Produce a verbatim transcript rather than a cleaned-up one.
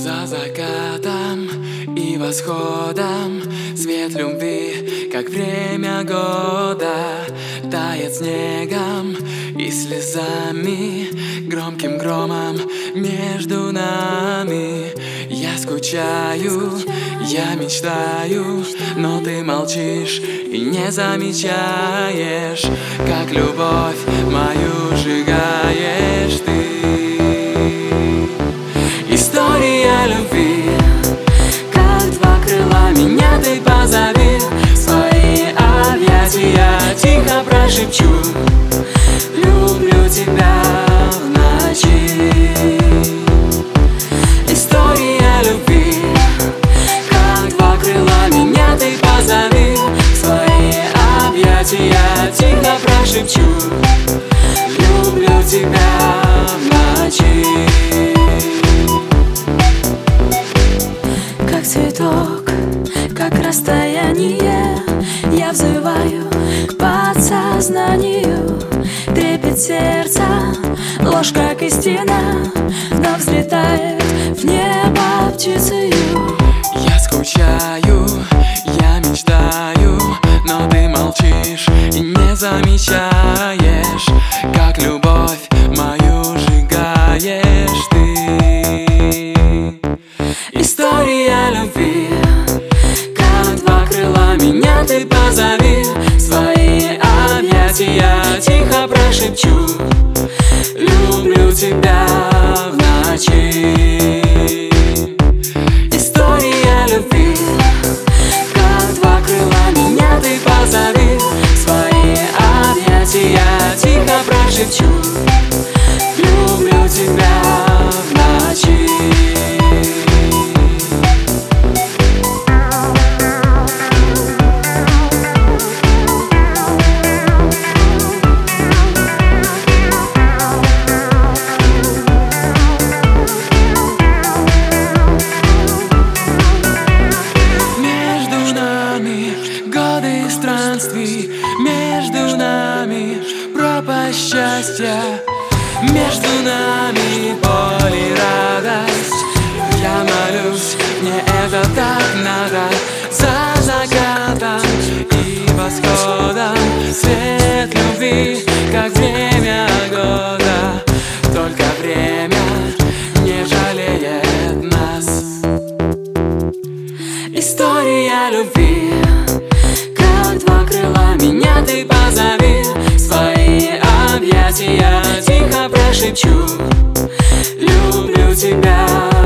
За закатом и восходом свет любви, как время года, тает снегом и слезами, громким громом между нами. Я скучаю, я мечтаю, но ты молчишь и не замечаешь, как любовь мою сжигаешь ты. История любви, как два крыла, меня ты позови в свои объятия, тихо прошепчу: люблю тебя в ночи. История любви, как два крыла, меня ты позови в свои объятия, тихо прошепчу: люблю тебя в ночи. Как цветок, как расстояние, я взываю к подсознанию. Трепет сердца, ложь как истина, но взлетает в небо птицею. Я скучаю, я мечтаю, но ты молчишь и не замечаешь, как любовь мою сжигаешь ты. История любви, как два крыла, меня ты позови в свои объятия, тихо прошепчу: люблю тебя в ночи. История любви, как два крыла, меня ты позови в свои объятия, тихо прошепчу: люблю тебя в ночи. Годы странствий, между нами пропасть счастья, между нами боль и радость. Я молюсь, мне это так надо. За закатом и восходом свет любви, как время года. Только время не жалеет нас. История любви, как два крыла, меня ты позови в свои объятия, тихо прошепчу: люблю тебя.